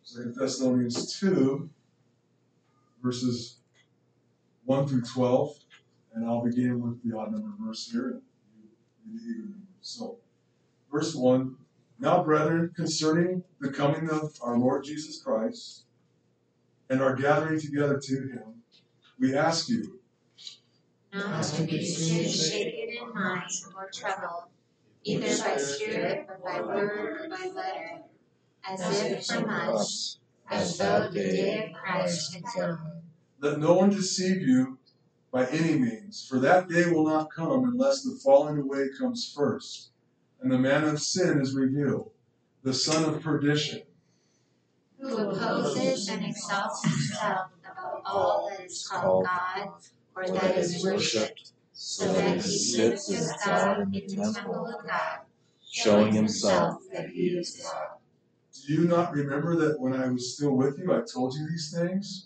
2 Thessalonians 2, verses 1 through 12. And I'll begin with the odd number verse here and the even number. So, verse 1. Now, brethren, concerning the coming of our Lord Jesus Christ and our gathering together to him, we ask you not to be shaken in mind or troubled, either by spirit or by word or by letter, as if from us, as though the day of Christ had come. Let no one deceive you by any means, for that day will not come unless the falling away comes first, and the man of sin is revealed, the son of perdition, who opposes and exalts himself above all that is called God or that is worshipped, so that he sits with God in the temple of God, showing himself that he is God. Do you not remember that when I was still with you, I told you these things?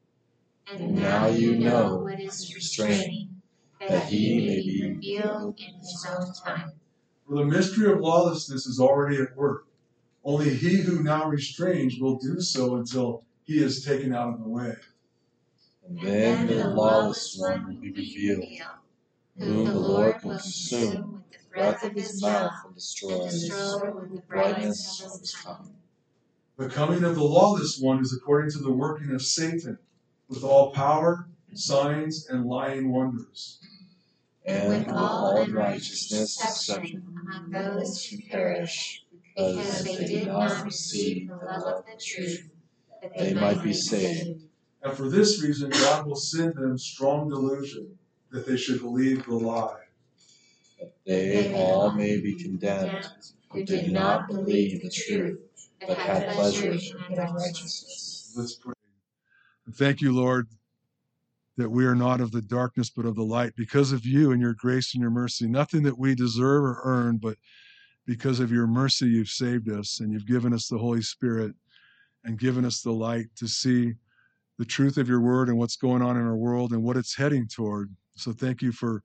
And now you know what is restraining, that he may be revealed in his own time. For the mystery of lawlessness is already at work. Only he who now restrains will do so until he is taken out of the way. And then the lawless one will be revealed, whom the Lord will consume with the breath of his mouth and destroy with the brightness of his coming. The coming of the lawless one is according to the working of Satan, with all power, signs, and lying wonders, and with all unrighteousness deception among those who perish, because they did not receive the love of the truth, that they might be saved. And for this reason God will send them strong delusion, that they should believe the lie, that they all may be condemned, who did not believe the truth, but had pleasure in unrighteousness. Let's pray. Thank you, Lord, that we are not of the darkness but of the light, because of you and your grace and your mercy. Nothing that we deserve or earn, but because of your mercy you've saved us, and you've given us the Holy Spirit and given us the light to see the truth of your word and what's going on in our world and what it's heading toward. So thank you for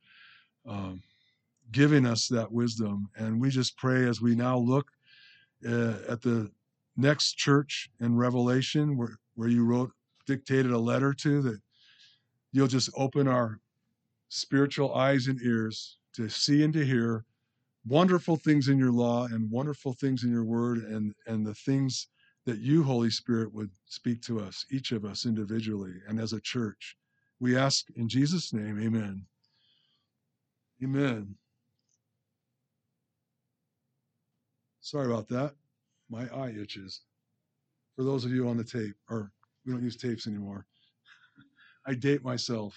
giving us that wisdom. And we just pray as we now look at the next church in Revelation, where you dictated a letter to, that you'll just open our spiritual eyes and ears to see and to hear wonderful things in your law and wonderful things in your word, and the things that you, Holy Spirit, would speak to us, each of us individually and as a church. We ask in Jesus' name, amen. Amen. Sorry about that. My eye itches. For those of you on the tape, or we don't use tapes anymore, I date myself.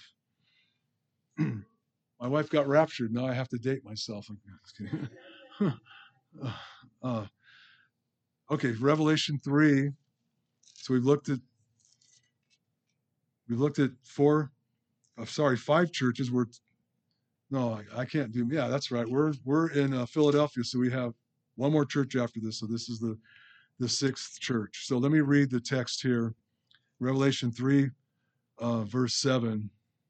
My wife got raptured. Now I have to date myself. I'm just kidding. Okay, Revelation 3. So we've looked at five churches. I can't do. Yeah, that's right. We're in Philadelphia, so we have one more church after this. So this is the sixth church. So let me read the text here, Revelation 3, verse 7.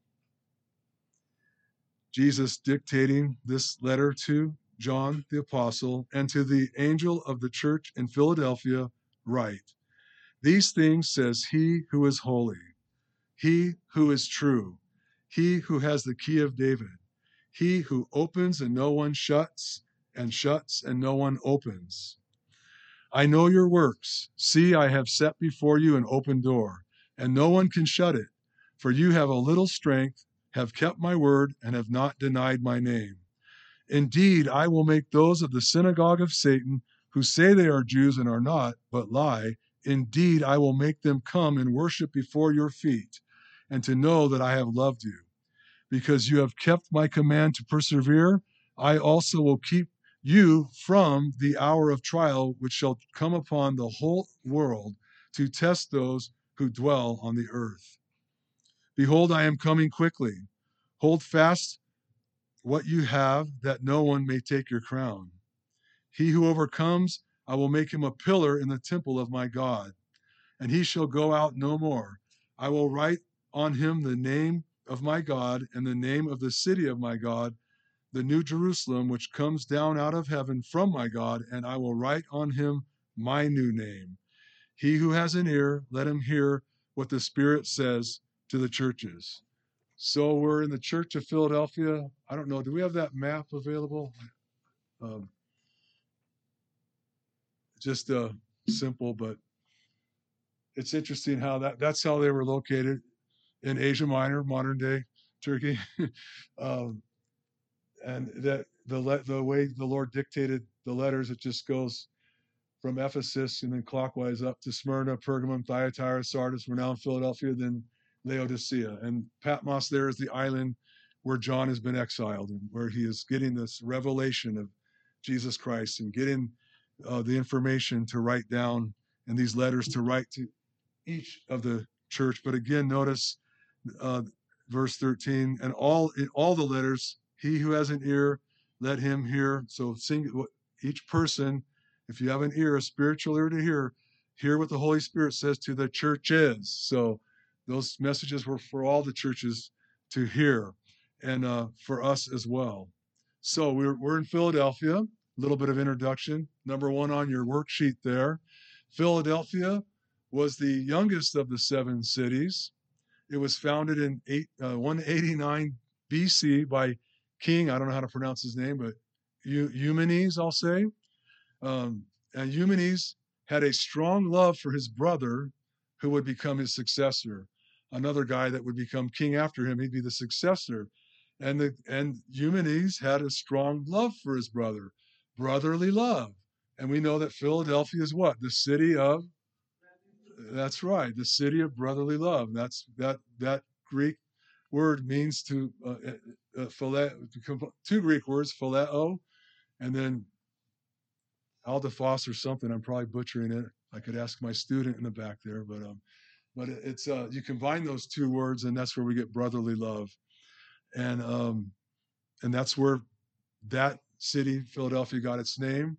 Jesus dictating this letter to John the apostle, and to the angel of the church in Philadelphia write, these things says he who is holy, he who is true, he who has the key of David, he who opens and no one shuts, and shuts and no one opens. I know your works. See, I have set before you an open door, and no one can shut it. For you have a little strength, have kept my word, and have not denied my name. Indeed, I will make those of the synagogue of Satan, who say they are Jews and are not, but lie, indeed, I will make them come and worship before your feet, and to know that I have loved you. Because you have kept my command to persevere, I also will keep you from the hour of trial which shall come upon the whole world to test those who dwell on the earth. Behold, I am coming quickly. Hold fast what you have, that no one may take your crown. He who overcomes, I will make him a pillar in the temple of my God, and he shall go out no more. I will write on him the name of my God and the name of the city of my God, the new Jerusalem, which comes down out of heaven from my God, and I will write on him my new name. He who has an ear, let him hear what the Spirit says to the churches. So we're in the Church of Philadelphia. I don't know, do we have that map available? Just simple, but it's interesting how that's how they were located in Asia Minor, modern day Turkey. And that the way the Lord dictated the letters, it just goes from Ephesus and then clockwise up to Smyrna, Pergamum, Thyatira, Sardis. We're now in Philadelphia, then Laodicea. And Patmos there is the island where John has been exiled and where he is getting this revelation of Jesus Christ and getting the information to write down and these letters to write to each of the church. But again, notice verse 13, and all the letters, he who has an ear, let him hear. So each person, if you have an ear, a spiritual ear to hear what the Holy Spirit says to the churches. So those messages were for all the churches to hear, and for us as well. So we're in Philadelphia. A little bit of introduction. Number 1 on your worksheet there. Philadelphia was the youngest of the 7 cities. It was founded in 189 BC by King, I don't know how to pronounce his name, but Eumenes, I'll say. And Eumenes had a strong love for his brother who would become his successor. Another guy that would become king after him, he'd be the successor. And Eumenes had a strong love for his brother, brotherly love. And we know that Philadelphia is what? The city of, that's right, the city of brotherly love. That Greek word means to two Greek words, phileo, and then aldaphos or something. I'm probably butchering it. I could ask my student in the back there, but it's you combine those 2 words, and that's where we get brotherly love, and that's where that city, Philadelphia, got its name.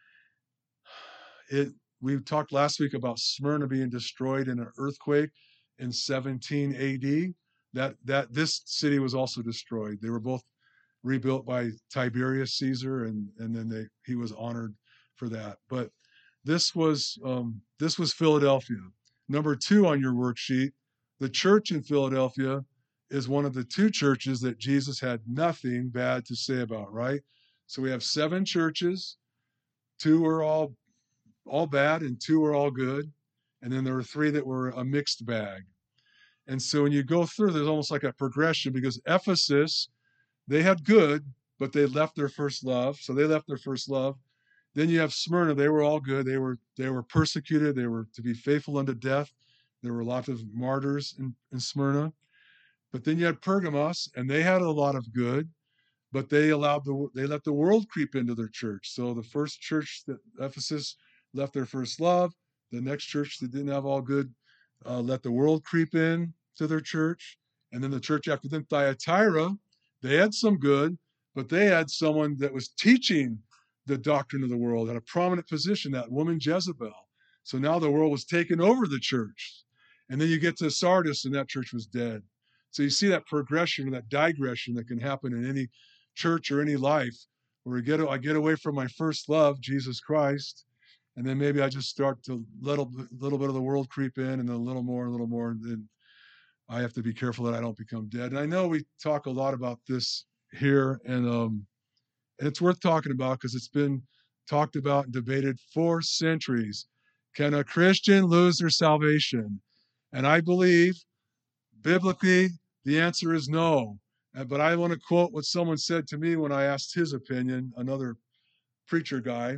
We talked last week about Smyrna being destroyed in an earthquake in 17 AD. That this city was also destroyed. They were both rebuilt by Tiberius Caesar, and then he was honored for that. But this was Philadelphia. Number 2 on your worksheet, the church in Philadelphia is one of the 2 churches that Jesus had nothing bad to say about, right? So we have 7 churches, 2 were all bad and 2 were all good. And then there were 3 that were a mixed bag. And so when you go through, there's almost like a progression, because Ephesus, they had good, but they left their first love. So they left their first love. Then you have Smyrna, they were all good. They were persecuted. They were to be faithful unto death. There were lots of martyrs in Smyrna. But then you had Pergamos, and they had a lot of good, but they let the world creep into their church. So the first church, that Ephesus, left their first love. The next church that didn't have all good let the world creep in to their church. And then the church after them, Thyatira, they had some good, but they had someone that was teaching the doctrine of the world, had a prominent position, that woman Jezebel. So now the world was taking over the church. And then you get to Sardis, and that church was dead. So you see that progression or that digression that can happen in any church or any life, where I get away from my first love, Jesus Christ, and then maybe I just start to let a little bit of the world creep in, and then a little more, and then I have to be careful that I don't become dead. And I know we talk a lot about this here, and it's worth talking about because it's been talked about and debated for centuries. Can a Christian lose their salvation? And I believe, biblically, the answer is no. But I want to quote what someone said to me when I asked his opinion, another preacher guy.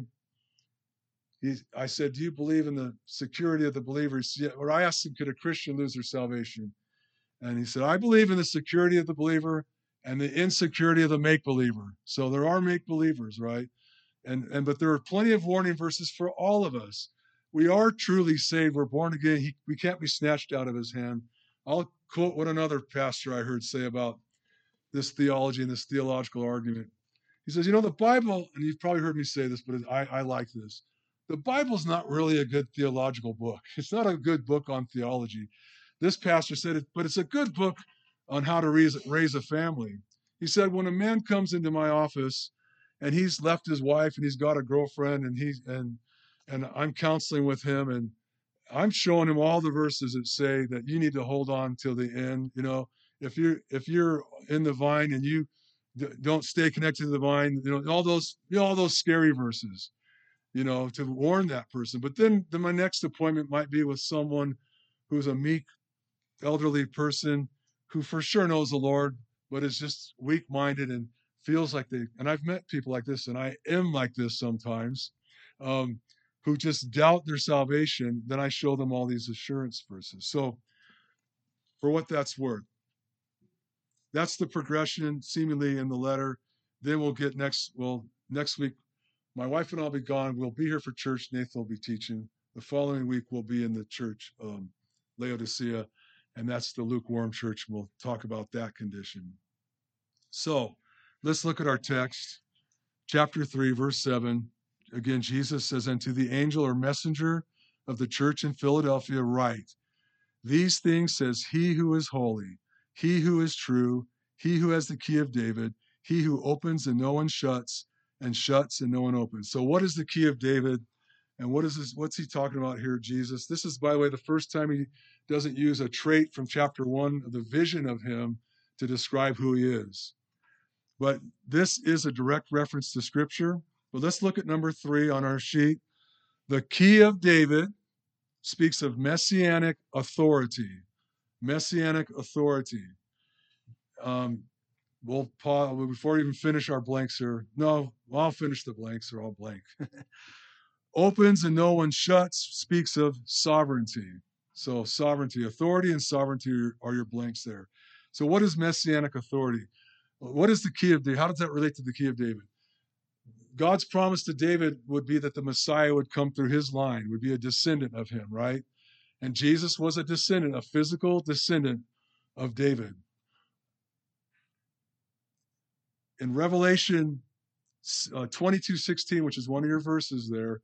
I said, do you believe in the security of the believers? Yeah. Or I asked him, could a Christian lose their salvation? And he said, I believe in the security of the believer and the insecurity of the make-believer. So there are make-believers, right? But there are plenty of warning verses for all of us. We are truly saved. We're born again. We can't be snatched out of his hand. I'll quote what another pastor I heard say about this theology and this theological argument. He says, the Bible, and you've probably heard me say this, but I like this. The Bible's not really a good theological book. It's not a good book on theology. This pastor said it, but it's a good book on how to raise a family. He said, when a man comes into my office and he's left his wife and he's got a girlfriend and I'm counseling with him, I'm showing him all the verses that say that you need to hold on till the end. If you're in the vine and you don't stay connected to the vine, all those scary verses, to warn that person. But then my next appointment might be with someone who's a meek, elderly person who for sure knows the Lord, but is just weak-minded and feels like and I've met people like this, and I am like this sometimes, um, who just doubt their salvation. Then I show them all these assurance verses. So for what that's worth, that's the progression seemingly in the letter. Then we'll get next week, my wife and I'll be gone. We'll be here for church. Nathan will be teaching. The following week, we'll be in the church, Laodicea, and that's the lukewarm church. We'll talk about that condition. So let's look at our text, chapter 3, verse 7. Again, Jesus says, "And to the angel or messenger of the church in Philadelphia write, these things says he who is holy, he who is true, he who has the key of David, he who opens and no one shuts, and shuts and no one opens." So what is the key of David? And what's he talking about here, Jesus? This is, by the way, the first time he doesn't use a trait from chapter 1 of the vision of him to describe who he is. But this is a direct reference to Scripture. But let's look at number 3 on our sheet. The key of David speaks of messianic authority. Messianic authority. We'll pause before we even finish our blanks here. No, I'll finish the blanks or I'll blank. Opens and no one shuts speaks of sovereignty. So sovereignty, authority and sovereignty are your blanks there. So what is messianic authority? What is the key of David? How does that relate to the key of David? God's promise to David would be that the Messiah would come through his line, would be a descendant of him, right? And Jesus was a descendant, a physical descendant of David. In Revelation 22:16, which is one of your verses there,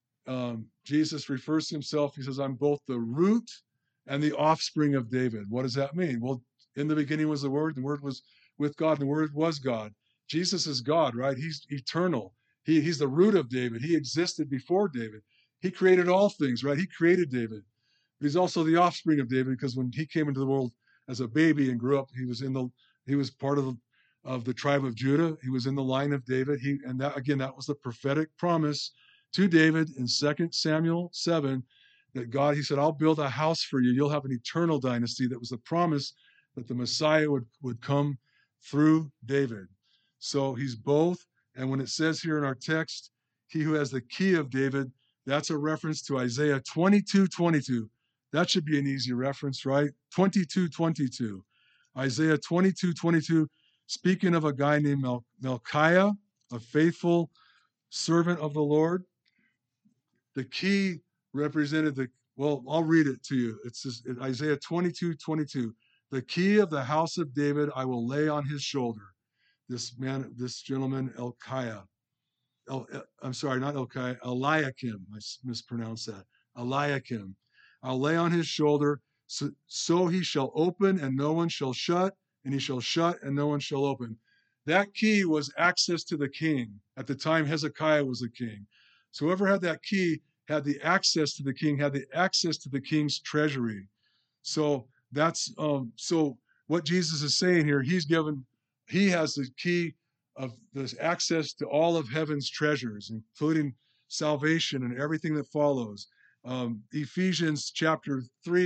Jesus refers to himself. He says, "I'm both the root and the offspring of David." What does that mean? Well, in the beginning was the Word was with God, and the Word was God. Jesus is God, right? He's eternal. He's the root of David. He existed before David. He created all things, right? He created David. But he's also the offspring of David, because when he came into the world as a baby and grew up, he was part of the tribe of Judah. He was in the line of David. That was the prophetic promise to David in 2 Samuel 7, that God, he said, "I'll build a house for you. You'll have an eternal dynasty." That was the promise that the Messiah would come through David. So he's both. And when it says here in our text, he who has the key of David, that's a reference to Isaiah 22:22. That should be an easy reference, right? 22:22. Isaiah 22:22, speaking of a guy named Melchiah, a faithful servant of the Lord. The key represented I'll read it to you. It's Isaiah 22:22. "The key of the house of David I will lay on his shoulder." This gentleman, Elkiah. I'm sorry, not Elkiah, Eliakim. I mispronounced that. Eliakim. "I'll lay on his shoulder, so he shall open and no one shall shut, and he shall shut and no one shall open." That key was access to the king. At the time, Hezekiah was the king. So whoever had that key had the access to the king, had the access to the king's treasury. So that's so what Jesus is saying here. He has the key of this access to all of heaven's treasures, including salvation and everything that follows. Ephesians chapter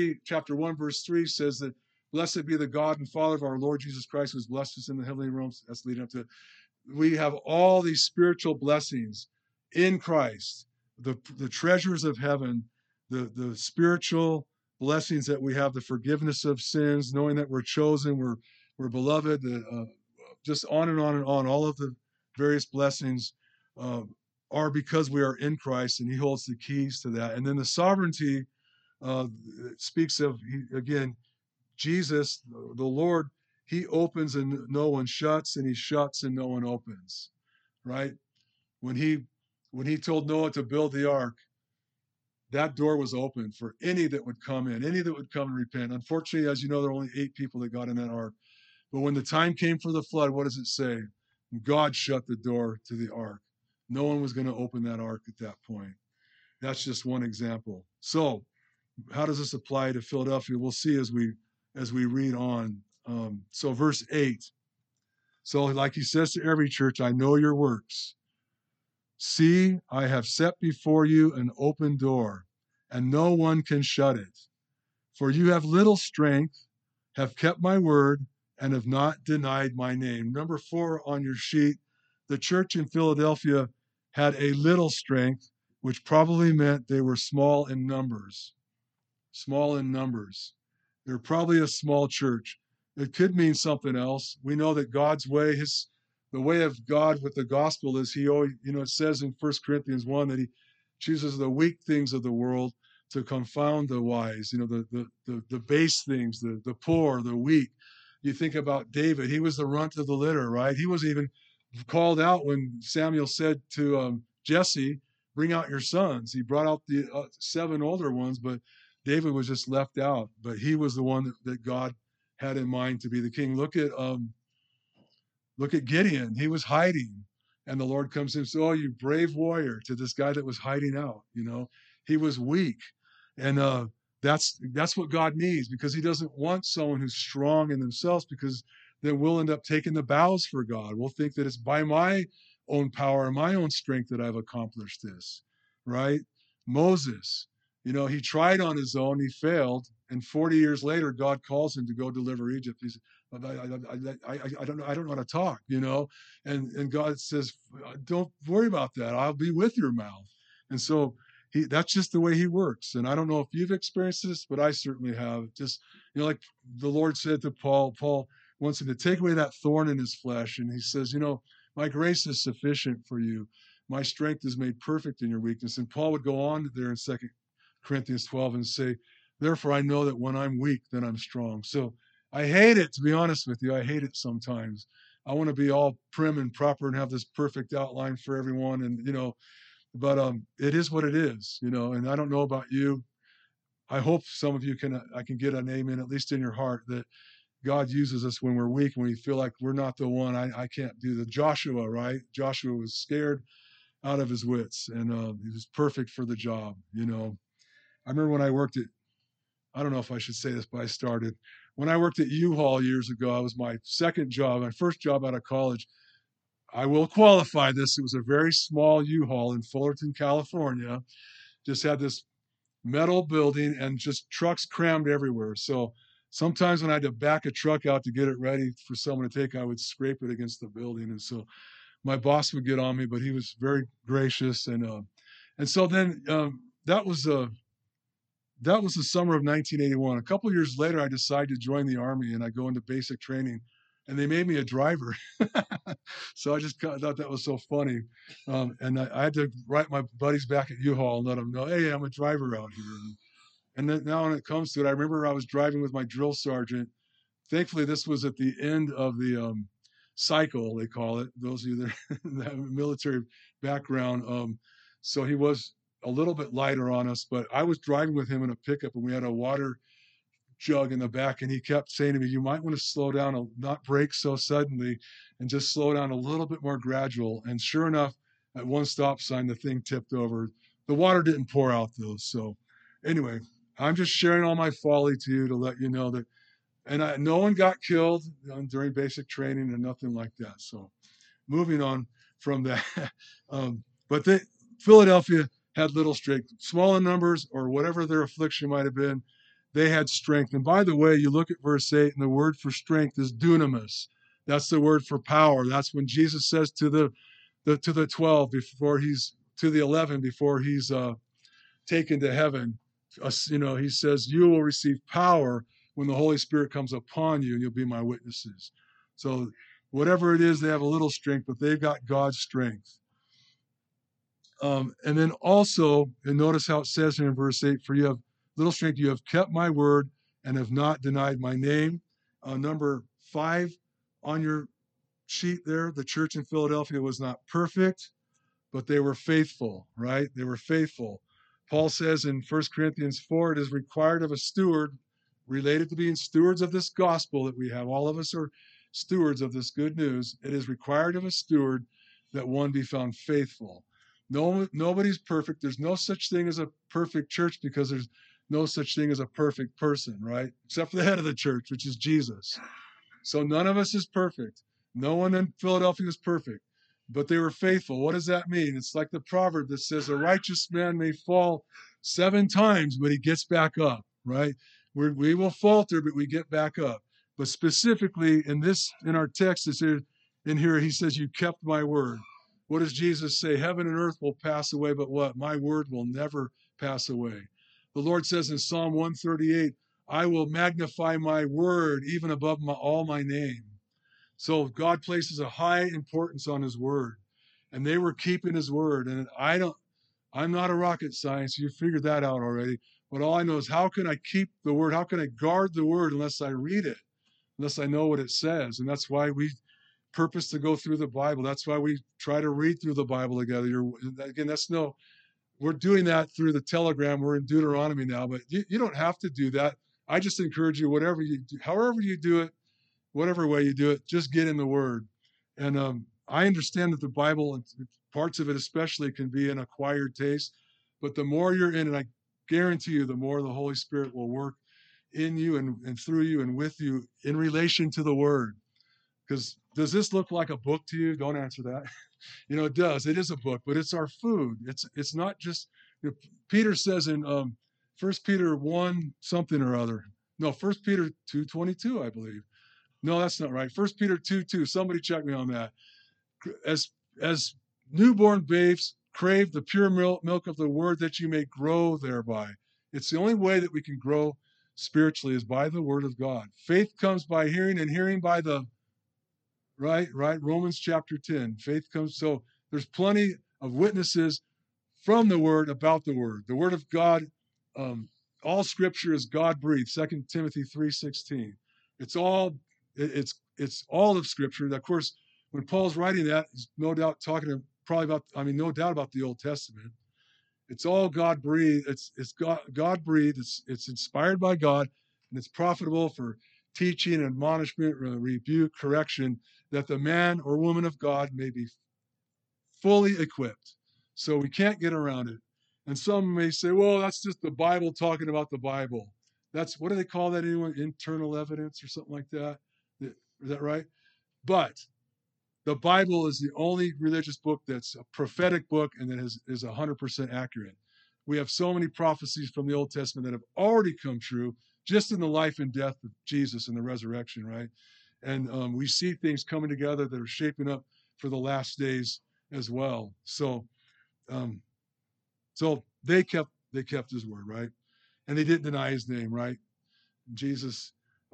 1, verse 3 says that, "Blessed be the God and Father of our Lord Jesus Christ, who has blessed us in the heavenly realms." That's leading up to it. We have all these spiritual blessings in Christ, the treasures of heaven, the spiritual blessings that we have, the forgiveness of sins, knowing that we're chosen, we're beloved, just on and on and on. All of the various blessings are because we are in Christ, and he holds the keys to that. And then the sovereignty speaks of, again, Jesus, the Lord. He opens and no one shuts, and he shuts and no one opens, right? When he told Noah to build the ark, that door was open for any that would come in, any that would come and repent. Unfortunately, as you know, there were only 8 people that got in that ark. But when the time came for the flood, what does it say? God shut the door to the ark. No one was going to open that ark at that point. That's just one example. So how does this apply to Philadelphia? We'll see as we read on. So verse 8. So like he says to every church, I know your works. See, I have set before you an open door, and no one can shut it. For you have little strength, have kept my word, and have not denied my name. Number 4 on your sheet, the church in Philadelphia had a little strength, which probably meant they were small in numbers. Small in numbers. They're probably a small church. It could mean something else. We know that God's way, the way of God with the gospel is he always, it says in 1 Corinthians 1 that he chooses the weak things of the world to confound the wise, the base things, the poor, the weak. You think about David, he was the runt of the litter, right? He was even called out when Samuel said to Jesse, bring out your sons. He brought out the 7 older ones, but David was just left out. But he was the one that God had in mind to be the king. Look at Gideon. He was hiding, and the Lord comes in and says, "Oh, you brave warrior!" To this guy that was hiding out. He was weak, and that's what God needs, because He doesn't want someone who's strong in themselves, because then we'll end up taking the bows for God. We'll think that it's by my own power and my own strength that I've accomplished this, right? Moses, he tried on his own, he failed, and 40 years later, God calls him to go deliver Egypt. He said, I don't know how to talk, and God says, don't worry about that. I'll be with your mouth. And so that's just the way He works. And I don't know if you've experienced this, but I certainly have. Just, like the Lord said to Paul wants him to take away that thorn in his flesh. And He says, my grace is sufficient for you. My strength is made perfect in your weakness. And Paul would go on there in 2 Corinthians 12 and say, therefore I know that when I'm weak, then I'm strong. So I hate it, to be honest with you. I hate it sometimes. I want to be all prim and proper and have this perfect outline for everyone. And, but it is what it is, and I don't know about you. I hope some of you I can get an amen, at least in your heart, that God uses us when we're weak, when we feel like we're not the one. I can't do the Joshua, right? Joshua was scared out of his wits, and he was perfect for the job, I remember when I worked I don't know if I should say this, but when I worked at U-Haul years ago. It was my second job, my first job out of college. I will qualify this. It was a very small U-Haul in Fullerton, California. Just had this metal building and just trucks crammed everywhere. So sometimes when I had to back a truck out to get it ready for someone to take, I would scrape it against the building. And so my boss would get on me, but he was very gracious. And so then that was the summer of 1981. A couple of years later, I decided to join the Army, and I go into basic training, and they made me a driver. So I just thought that was so funny. And I had to write my buddies back at U-Haul and let them know, hey, I'm a driver out here. And then now when it comes to it, I remember I was driving with my drill sergeant. Thankfully, this was at the end of the cycle, they call it. Those of you that have a military background. So he was a little bit lighter on us, but I was driving with him in a pickup, and we had a water jug in the back, and he kept saying to me, you might want to slow down, not brake so suddenly, and just slow down a little bit more gradual. And sure enough, at one stop sign, the thing tipped over. The water didn't pour out though. So anyway, I'm just sharing all my folly to you to let you know that, and no one got killed during basic training or nothing like that. So moving on from that, but Philadelphia had little strength, small in numbers or whatever their affliction might have been. They had strength. And by the way, you look at verse 8, and the word for strength is dunamis. That's the word for power. That's when Jesus says to the 12 before he's to the 11 before he's taken to heaven. He says, you will receive power when the Holy Spirit comes upon you, and you'll be my witnesses. So whatever it is, they have a little strength, but they've got God's strength. And then also, and notice how it says in verse 8, for you have little strength, you have kept my word and have not denied my name. Number 5 on your sheet there, the church in Philadelphia was not perfect, but they were faithful, right? They were faithful. Paul says in 1 Corinthians 4, it is required of a steward, related to being stewards of this gospel that we have. All of us are stewards of this good news. It is required of a steward that one be found faithful. Nobody's perfect. There's no such thing as a perfect church, because there's no such thing as a perfect person, right? Except for the head of the church, which is Jesus. So none of us is perfect. No one in Philadelphia is perfect, but they were faithful. What does that mean? It's like the proverb that says a righteous man may fall 7 times, but he gets back up, right? We will falter, but we get back up. But specifically in our text, in here, he says, you kept my word. What does Jesus say? Heaven and earth will pass away, but what? My word will never pass away. The Lord says in Psalm 138, I will magnify my word even above all my name. So God places a high importance on his word, and they were keeping his word. And I'm not a rocket science. You figured that out already. But all I know is, how can I keep the word? How can I guard the word unless I read it, unless I know what it says? And that's why we purpose to go through the Bible. That's why we try to read through the Bible together. Again, we're doing that through the Telegram. We're in Deuteronomy now, but you don't have to do that. I just encourage you, whatever you do, however you do it, whatever way you do it, just get in the Word. And I understand that the Bible, and parts of it especially, can be an acquired taste. But the more you're in it, I guarantee you, the more the Holy Spirit will work in you and through you and with you in relation to the Word. Because does this look like a book to you? Don't answer that. It does. It is a book, but it's our food. It's not just. Peter says in 1 Peter 1 something or other. No, 1 Peter 2:22, I believe. No, that's not right. 1 Peter 2:2. Somebody check me on that. As newborn babes, crave the pure milk of the word that you may grow thereby. It's the only way that we can grow spiritually is by the word of God. Faith comes by hearing, and hearing by the right. Romans chapter 10. Faith comes. So there's plenty of witnesses from the word about the word. The word of God, all scripture is God breathed. 2 Timothy 3:16. It's all of scripture. Of course, when Paul's writing that, he's no doubt talking no doubt about the Old Testament. It's all God breathed. It's God breathed. It's inspired by God, and it's profitable for teaching, admonishment, rebuke, correction, that the man or woman of God may be fully equipped. So we can't get around it. And some may say, well, that's just the Bible talking about the Bible. That's, what do they call that anyway? Internal evidence or something like that. Is that right? But the Bible is the only religious book that's a prophetic book and that is 100% accurate. We have so many prophecies from the Old Testament that have already come true just in the life and death of Jesus and the resurrection, right? And we see things coming together that are shaping up for the last days as well. So they kept his word, right? And they didn't deny his name, right? Jesus,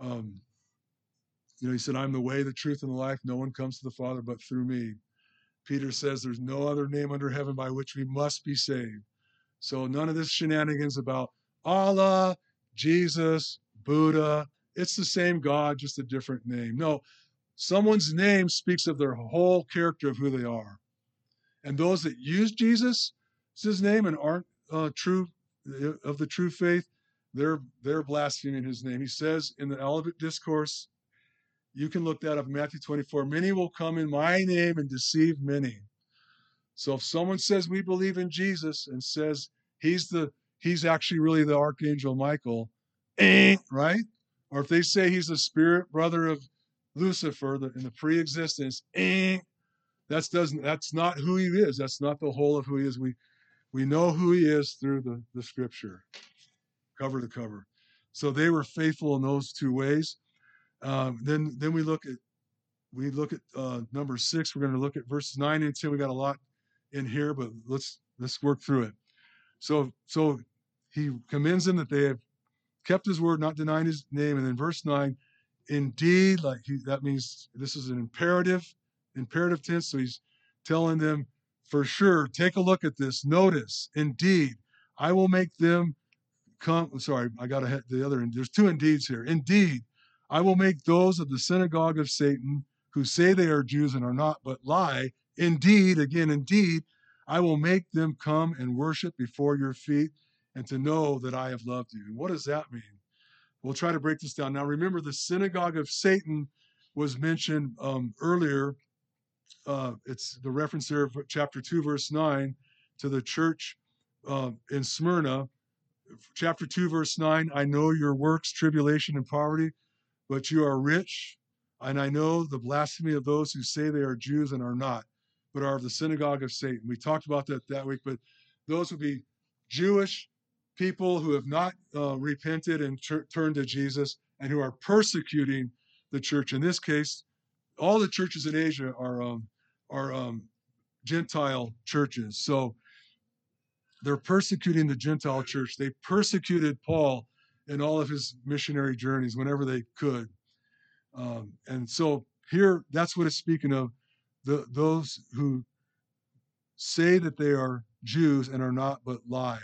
he said, I'm the way, the truth, and the life. No one comes to the Father but through me. Peter says there's no other name under heaven by which we must be saved. So none of this shenanigans about Allah, Jesus, Buddha. It's the same God, just a different name. No, someone's name speaks of their whole character of who they are. And those that use Jesus, his name, and aren't true of the true faith, they're blaspheming his name. He says in the Olivet Discourse, you can look that up in Matthew 24, many will come in my name and deceive many. So if someone says we believe in Jesus and says he's actually really the Archangel Michael, right? Or if they say he's the spirit brother of Lucifer in the pre-existence, that's not who he is. That's not the whole of who he is. We know who he is through the scripture, cover to cover. So they were faithful in those two ways. Then we look at number 6. We're going to look at verses 9 and 10. We got a lot in here, but let's work through it. So he commends them that they have kept his word, not denying his name. And then verse 9, indeed, that means this is an imperative tense. So he's telling them for sure, take a look at this. Notice, indeed, I will make them come. Sorry, I got ahead the other end. There's 2 indeeds here. Indeed, I will make those of the synagogue of Satan who say they are Jews and are not, but lie. Indeed, I will make them come and worship before your feet and to know that I have loved you. And what does that mean? We'll try to break this down. Now, remember, the synagogue of Satan was mentioned earlier. It's the reference there of chapter 2, verse 9, to the church in Smyrna. chapter 2, verse 9, I know your works, tribulation, and poverty, but you are rich. And I know the blasphemy of those who say they are Jews and are not, but are of the synagogue of Satan. We talked about that week, but those would be Jewish people who have not repented and turned to Jesus and who are persecuting the church. In this case, all the churches in Asia are Gentile churches. So they're persecuting the Gentile church. They persecuted Paul in all of his missionary journeys whenever they could. And so here, that's what it's speaking of, those who say that they are Jews and are not, but lie.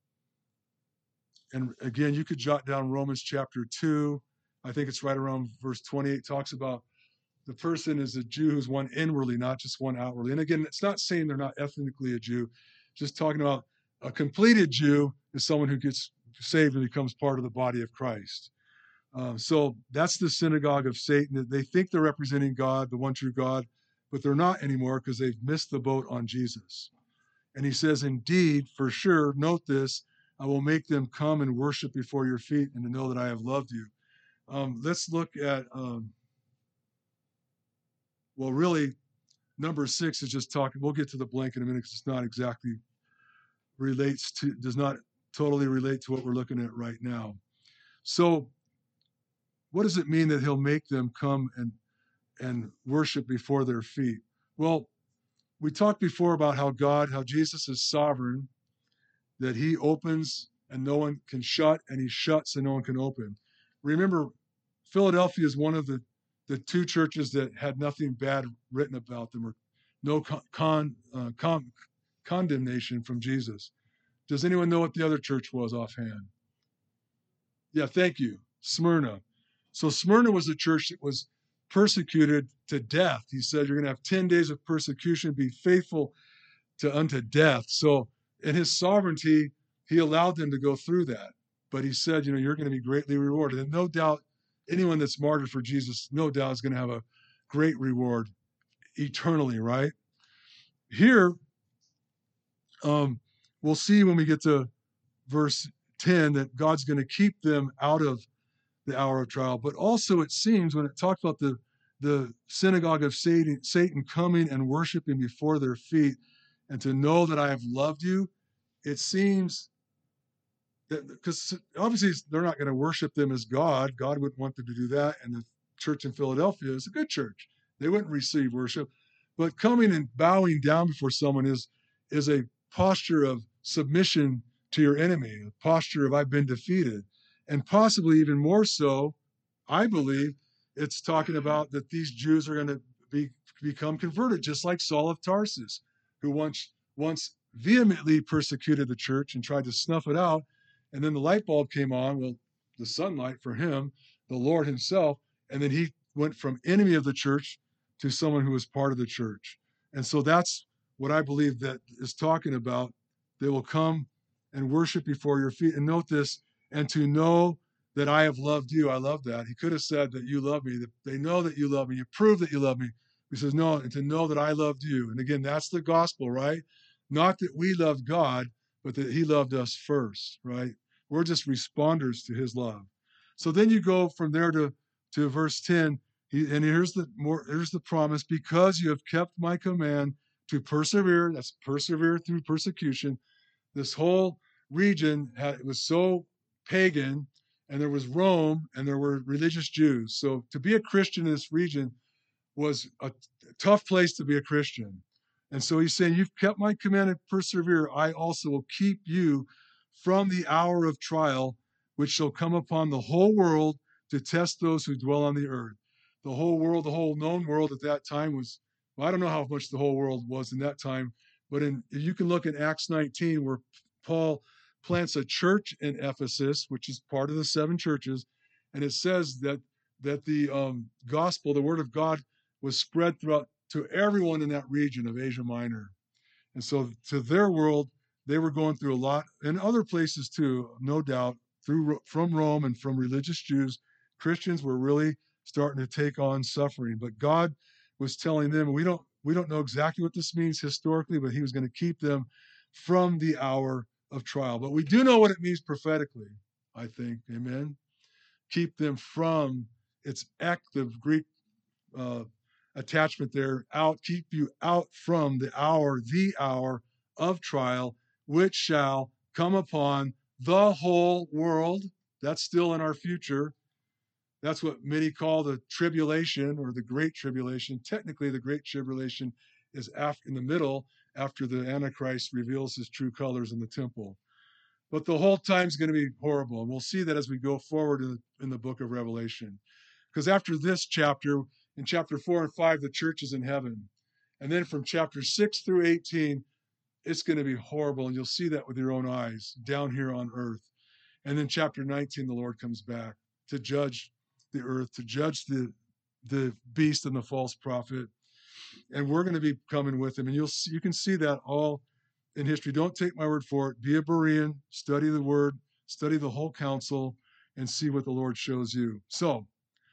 And again, you could jot down Romans chapter 2. I think it's right around verse 28, talks about the person is a Jew who's one inwardly, not just one outwardly. And again, it's not saying they're not ethnically a Jew, just talking about a completed Jew is someone who gets saved and becomes part of the body of Christ. So that's the synagogue of Satan. They think they're representing God, the one true God, but they're not anymore because they've missed the boat on Jesus. And he says, indeed, for sure, note this, I will make them come and worship before your feet and to know that I have loved you. Let's look at, really, number 6 is just talking. We'll get to the blank in a minute because it's not exactly does not totally relate to what we're looking at right now. So what does it mean that he'll make them come and worship before their feet? Well, we talked before about how Jesus is sovereign, that he opens and no one can shut, and he shuts and no one can open. Remember, Philadelphia is one of the 2 churches that had nothing bad written about them, or no condemnation from Jesus. Does anyone know what the other church was offhand? Yeah, thank you. Smyrna. So Smyrna was a church that was persecuted to death. He said, you're going to have 10 days of persecution, be faithful unto death. So in his sovereignty, he allowed them to go through that. But he said, you're going to be greatly rewarded. And no doubt, anyone that's martyred for Jesus, no doubt is going to have a great reward eternally, right? Here, we'll see when we get to verse 10 that God's going to keep them out of the hour of trial. But also it seems when it talks about the synagogue of Satan coming and worshiping before their feet and to know that I have loved you, it seems that, because obviously they're not going to worship them as God. God wouldn't want them to do that. And the church in Philadelphia is a good church. They wouldn't receive worship. But coming and bowing down before someone is a posture of submission to your enemy, a posture of I've been defeated. And possibly even more so, I believe it's talking about that these Jews are going to become converted, just like Saul of Tarsus, who once vehemently persecuted the church and tried to snuff it out. And then the light bulb came on, well, the sunlight for him, the Lord himself. And then he went from enemy of the church to someone who was part of the church. And so that's what I believe that is talking about. They will come and worship before your feet. And note this, and to know that I have loved you. I love that. He could have said that you love me, that they know that you love me. You prove that you love me. He says, no, and to know that I loved you. And again, that's the gospel, right? Not that we loved God, but that he loved us first, right? We're just responders to his love. So then you go from there to verse 10, and here's the promise, because you have kept my command to persevere, that's persevere through persecution. This whole region was so pagan, and there was Rome, and there were religious Jews. So to be a Christian in this region was a tough place to be a Christian. And so he's saying, you've kept my command and persevere. I also will keep you from the hour of trial, which shall come upon the whole world to test those who dwell on the earth. The whole world, the whole known world at that time was, well, I don't know how much the whole world was in that time, but you can look at Acts 19, where Paul plants a church in Ephesus, which is part of the 7 churches. And it says that the gospel, the word of God, was spread throughout to everyone in that region of Asia Minor. And so to their world, they were going through a lot, and other places too, no doubt, from Rome and from religious Jews. Christians were really starting to take on suffering. But God was telling them, we don't know exactly what this means historically, but he was going to keep them from the hour of trial. But we do know what it means prophetically, I think. Amen. Keep them from, its active Greek attachment there, out, keep you out from the hour of trial, which shall come upon the whole world. That's still in our future. That's what many call the tribulation or the great tribulation. Technically, the great tribulation is in the middle, after the Antichrist reveals his true colors in the temple. But the whole time's going to be horrible. And we'll see that as we go forward in the book of Revelation. Because after this chapter, in chapter 4 and 5, the church is in heaven. And then from chapter 6 through 18, it's going to be horrible. And you'll see that with your own eyes down here on earth. And then chapter 19, the Lord comes back to judge the earth, to judge the beast and the false prophet. And we're going to be coming with him. And you can see that all in history. Don't take my word for it. Be a Berean, study the word, study the whole counsel, and see what the Lord shows you. So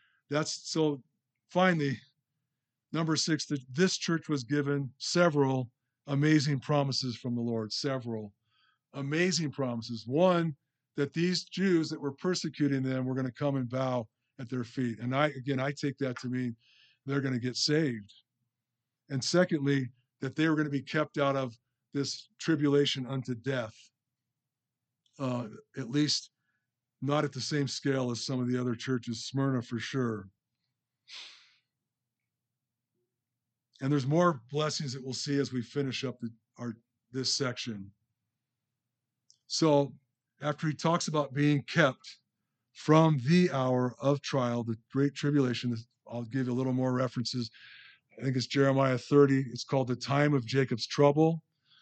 finally, number 6, that this church was given several amazing promises from the Lord. Several amazing promises. One, that these Jews that were persecuting them were going to come and bow at their feet. And I take that to mean they're going to get saved. And secondly, that they were going to be kept out of this tribulation unto death, at least not at the same scale as some of the other churches, Smyrna for sure. And there's more blessings that we'll see as we finish up this section. So after he talks about being kept from the hour of trial, the great tribulation, I'll give you a little more references. I think it's Jeremiah 30. It's called the time of Jacob's trouble.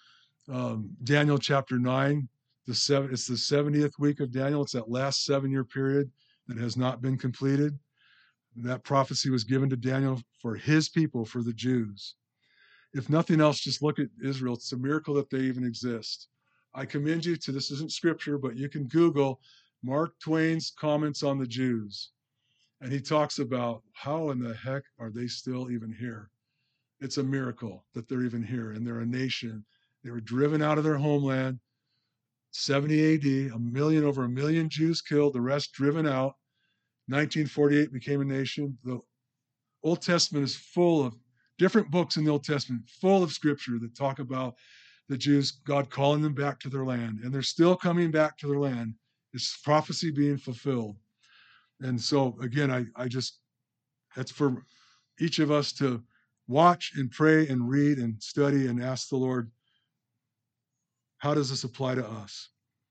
Daniel chapter 9, it's the 70th week of Daniel. It's that last 7-year period that has not been completed. That prophecy was given to Daniel for his people, for the Jews. If nothing else, just look at Israel. It's a miracle that they even exist. I commend you to, this isn't scripture, but you can Google Mark Twain's comments on the Jews. And he talks about how in the heck are they still even here? It's a miracle that they're even here, and they're a nation. They were driven out of their homeland, 70 AD, over a million Jews killed, the rest driven out. 1948 became a nation. The Old Testament is full of different books in the Old Testament, full of scripture that talk about the Jews, God calling them back to their land. And they're still coming back to their land. It's prophecy being fulfilled. And so, again, that's for each of us to watch and pray and read and study and ask the Lord, how does this apply to us?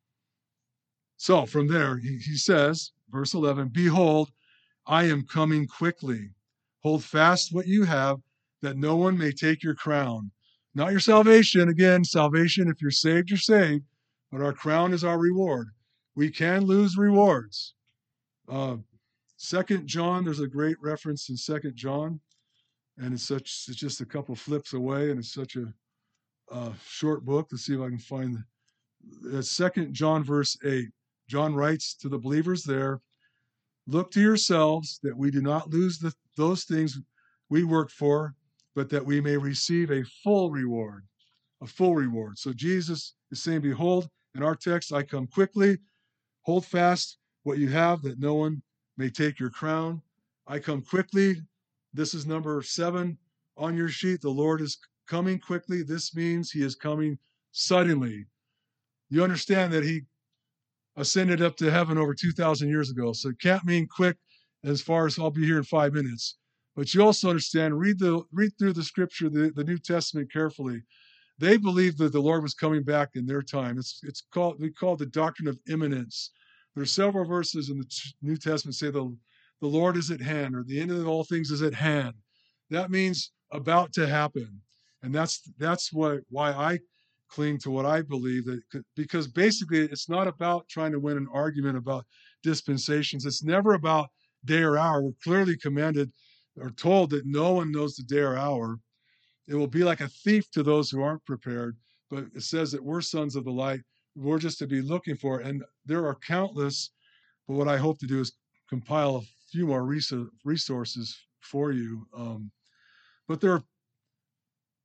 So from there, he says, verse 11, behold, I am coming quickly. Hold fast what you have, that no one may take your crown. Not your salvation. Again, salvation, if you're saved, you're saved. But our crown is our reward. We can lose rewards. 2 John, there's a great reference in 2 John. And it's just a couple flips away, and it's such a short book. Let's see if I can find the 2 John verse 8. John writes to the believers there, look to yourselves that we do not lose those things we work for, but that we may receive a full reward. A full reward. So Jesus is saying, behold, in our text, I come quickly. Hold fast what you have, that no one may take your crown. I come quickly. This is number 7 on your sheet. The Lord is coming quickly. This means he is coming suddenly. You understand that he ascended up to heaven over 2,000 years ago. So it can't mean quick as far as I'll be here in 5 minutes. But you also understand, read through the scripture, the New Testament carefully. They believed that the Lord was coming back in their time. We call it the doctrine of imminence. There are several verses in the New Testament say the Lord is at hand, or the end of all things is at hand. That means about to happen. And that's why I cling to what I believe, because basically it's not about trying to win an argument about dispensations. It's never about day or hour. We're clearly commanded or told that no one knows the day or hour. It will be like a thief to those who aren't prepared, but it says that we're sons of the light. We're just to be looking for it. And there are countless, but what I hope to do is compile a few more resources for you. But there are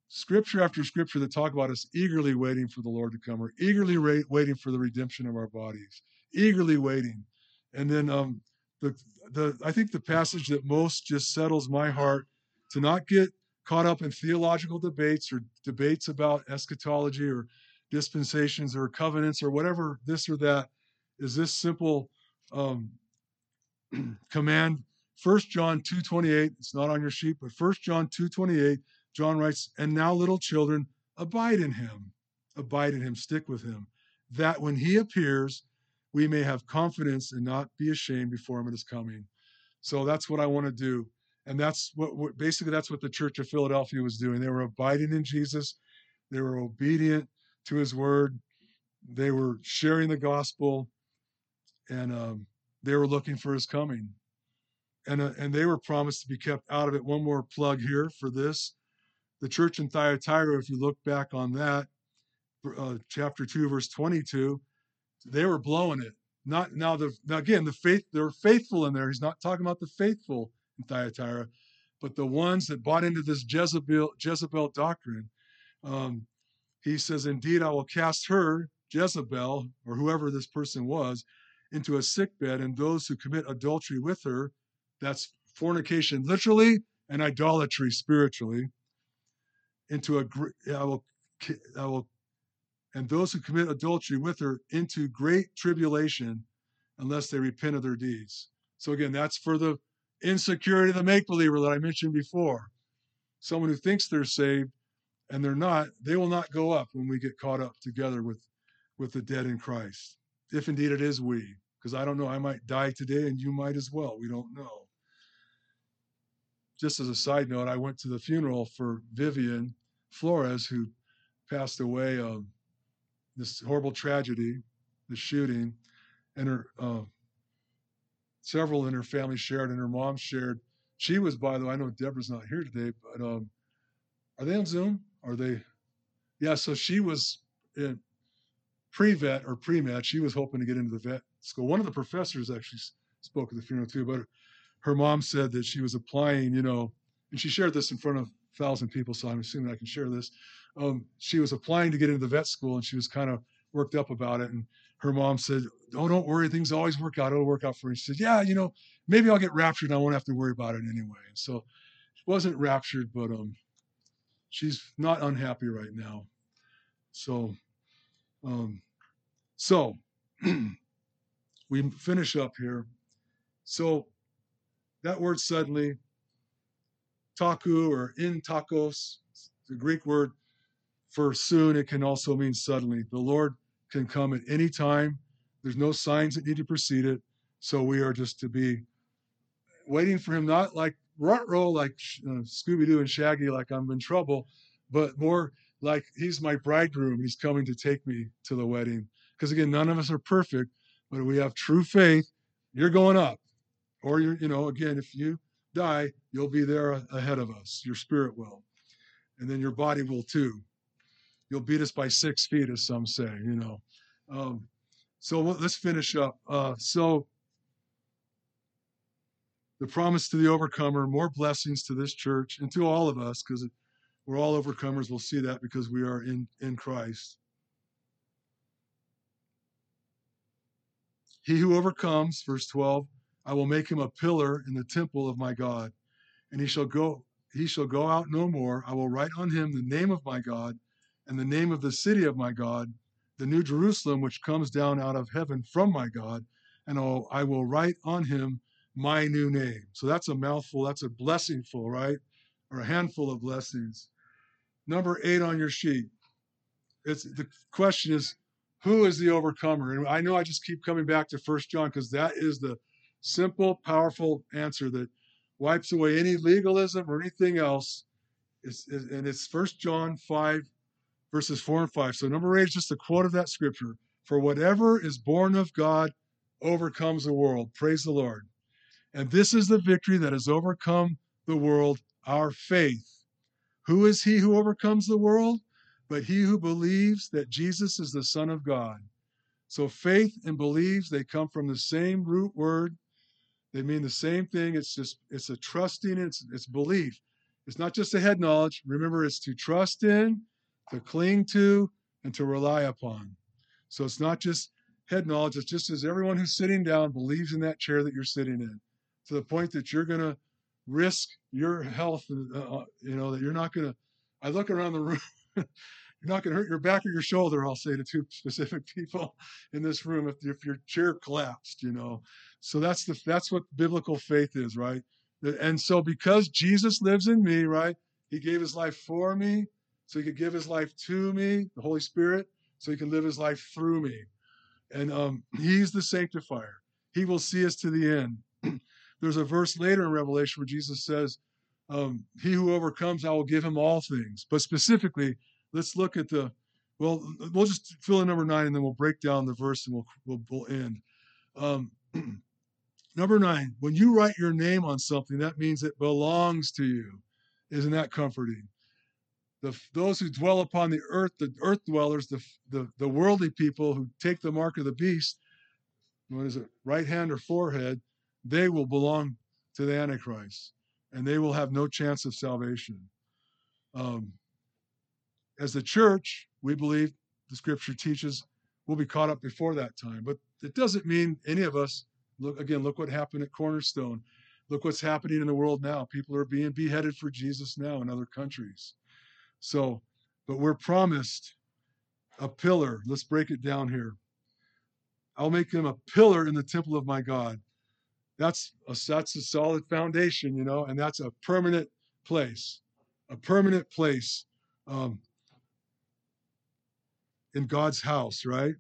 scripture after scripture that talk about us eagerly waiting for the Lord to come, or eagerly waiting for the redemption of our bodies, eagerly waiting. And then I think the passage that most just settles my heart to not get caught up in theological debates or debates about eschatology or dispensations or covenants or whatever this or that is this simple um, command. 1 John 2:28, it's not on your sheet, but 1 John 2:28, John writes, and now little children, abide in him, stick with him, that when he appears, we may have confidence and not be ashamed before him at his coming. So that's what I want to do. And that's basically that's what the Church of Philadelphia was doing. They were abiding in Jesus. They were obedient to his word. They were sharing the gospel, and they were looking for his coming. And they were promised to be kept out of it. One more plug here for this. The church in Thyatira, if you look back on that, chapter 2, verse 22, they were blowing it. Not now. Again, they're faithful in there. He's not talking about the faithful in Thyatira, but the ones that bought into this Jezebel doctrine. He says, indeed, I will cast her, Jezebel, or whoever this person was, into a sickbed, and those who commit adultery with her, that's fornication literally and idolatry spiritually, and those who commit adultery with her into great tribulation unless they repent of their deeds. So again, that's for the insecurity of the make-believer that I mentioned before. Someone who thinks they're saved and they're not, they will not go up when we get caught up together with the dead in Christ. If indeed it is we, because I don't know, I might die today and you might as well. We don't know. Just as a side note, I went to the funeral for Vivian Flores, who passed away of this horrible tragedy, the shooting, and her several in her family shared, and her mom shared. She was, by the way, I know Deborah's not here today, but are they on Zoom? Are they? Yeah, so she was in pre-vet or pre-med. She was hoping to get into the vet school. One of the professors actually spoke at the funeral too, but her mom said that she was applying, and she shared this in front of 1,000 people, so I'm assuming I can share this. She was applying to get into the vet school, and she was kind of worked up about it. And her mom said, "Oh, don't worry, things always work out. It'll work out for you." She said, "Yeah, maybe I'll get raptured and I won't have to worry about it anyway." So she wasn't raptured, but she's not unhappy right now. So, we finish up here. So that word suddenly, taku or in takos, the Greek word for soon, it can also mean suddenly. The Lord can come at any time. There's no signs that need to precede it. So we are just to be waiting for him, not like ruh-roh, like Scooby-Doo and Shaggy, like I'm in trouble, but more like he's my bridegroom. He's coming to take me to the wedding. Because again, none of us are perfect, but we have true faith. You're going up. Or again, if you die, you'll be there ahead of us. Your spirit will. And then your body will too. You'll beat us by 6 feet, as some say, So let's finish up. So the promise to the overcomer, more blessings to this church and to all of us, because we're all overcomers. We'll see that because we are in Christ. He who overcomes, verse 12, I will make him a pillar in the temple of my God, and he shall go out no more. I will write on him the name of my God and the name of the city of my God, the new Jerusalem, which comes down out of heaven from my God, and I will write on him my new name. So that's a mouthful. That's a blessingful, right? Or a handful of blessings. Number 8 on your sheet. The question is, who is the overcomer? And I know I just keep coming back to 1 John because that is the simple, powerful answer that wipes away any legalism or anything else. And it's 1 John 5, verses 4 and 5. So number 8 is just a quote of that scripture. For whatever is born of God overcomes the world. Praise the Lord. And this is the victory that has overcome the world, our faith. Who is he who overcomes the world? But he who believes that Jesus is the Son of God. So faith and believes, they come from the same root word. They mean the same thing. It's a trusting, it's belief. It's not just a head knowledge. Remember, it's to trust in, to cling to, and to rely upon. So it's not just head knowledge. It's just as everyone who's sitting down believes in that chair that you're sitting in, to the point that you're going to risk your health, that you're not going to, I look around the room, you're not going to hurt your back or your shoulder, I'll say to two specific people in this room if your chair collapsed, So that's what biblical faith is, right? And so because Jesus lives in me, right, he gave his life for me, so he could give his life to me, the Holy Spirit, so he can live his life through me. And he's the sanctifier. He will see us to the end. There's a verse later in Revelation where Jesus says, he who overcomes, I will give him all things. But specifically, let's look at we'll just fill in number 9, and then we'll break down the verse, and we'll end. Number 9, when you write your name on something, that means it belongs to you. Isn't that comforting? Those who dwell upon the earth dwellers, the worldly people who take the mark of the beast, what is it, right hand or forehead, they will belong to the Antichrist, and they will have no chance of salvation. As the church, we believe the scripture teaches we'll be caught up before that time. But it doesn't mean any of us, look what happened at Cornerstone. Look what's happening in the world now. People are being beheaded for Jesus now in other countries. So, but we're promised a pillar. Let's break it down here. I'll make him a pillar in the temple of my God. That's a solid foundation, and that's a permanent place. A permanent place in God's house, right?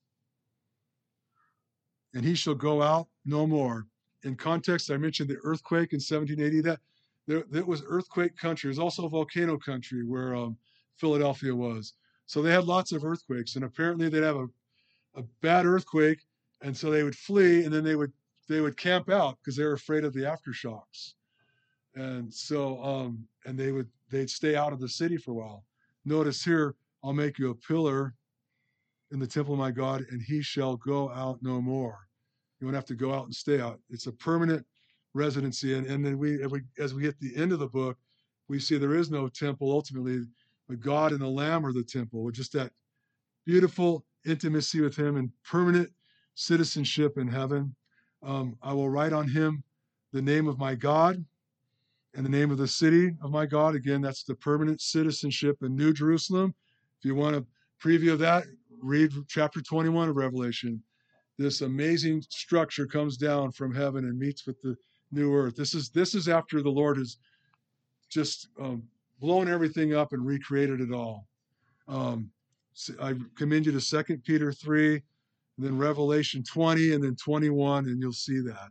And he shall go out no more. In context, I mentioned the earthquake in 1780. That was earthquake country. It was also volcano country where Philadelphia was. So they had lots of earthquakes, and apparently they'd have a bad earthquake, and so they would flee, and then they would camp out because they were afraid of the aftershocks. And so they'd stay out of the city for a while. Notice here, I'll make you a pillar in the temple of my God, and he shall go out no more. You won't have to go out and stay out. It's a permanent residency. And then as we hit the end of the book, we see there is no temple ultimately, but God and the Lamb are the temple, with just that beautiful intimacy with him and permanent citizenship in heaven. I will write on him the name of my God and the name of the city of my God. Again, that's the permanent citizenship in New Jerusalem. If you want a preview of that, read chapter 21 of Revelation. This amazing structure comes down from heaven and meets with the new earth. This is after the Lord has just blown everything up and recreated it all. I commend you to 2 Peter 3, and then Revelation 20, and then 21, and you'll see that.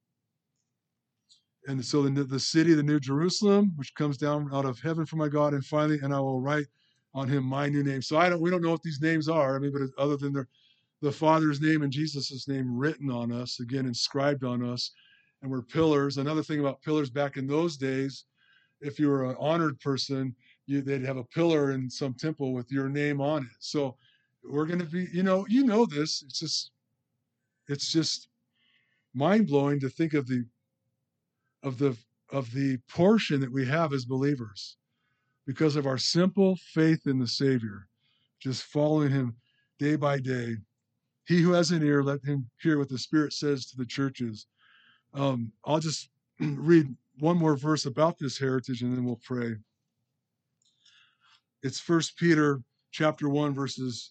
And so the city, the New Jerusalem, which comes down out of heaven from my God, and finally, and I will write on him my new name. So we don't know what these names are. But other than the Father's name and Jesus' name written on us, again, inscribed on us, and we're pillars. Another thing about pillars back in those days, if you were an honored person, they'd have a pillar in some temple with your name on it. So we're going to be, this. It's just mind-blowing to think of the portion that we have as believers because of our simple faith in the Savior, just following him day by day. He who has an ear, let him hear what the Spirit says to the churches. I'll just read one more verse about this heritage, and then we'll pray. It's 1 Peter chapter 1, verses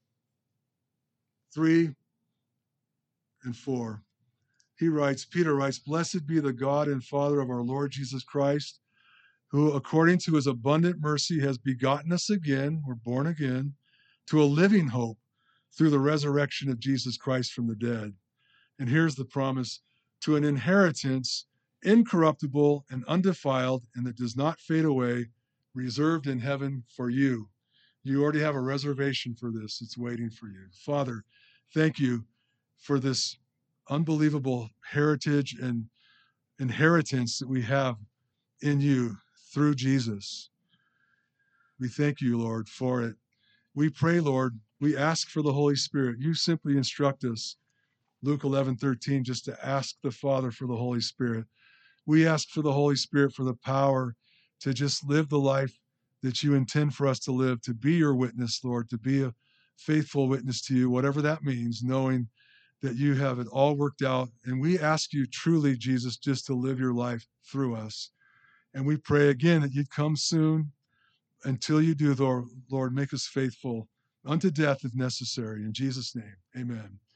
3 and 4. Peter writes, "Blessed be the God and Father of our Lord Jesus Christ, who according to his abundant mercy has begotten us again," we're born again, "to a living hope through the resurrection of Jesus Christ from the dead." And here's the promise: to an inheritance incorruptible and undefiled, and that does not fade away, reserved in heaven for you. You already have a reservation for this. It's waiting for you. Father, thank you for this unbelievable heritage and inheritance that we have in you through Jesus. We thank you, Lord, for it. We pray, Lord, we ask for the Holy Spirit. You simply instruct us, Luke 11:13, just to ask the Father for the Holy Spirit. We ask for the Holy Spirit for the power to just live the life that you intend for us to live, to be your witness, Lord, to be a faithful witness to you, whatever that means, knowing that you have it all worked out. And we ask you truly, Jesus, just to live your life through us. And we pray again that you'd come soon. Until you do, Lord, make us faithful unto death if necessary. In Jesus' name, amen.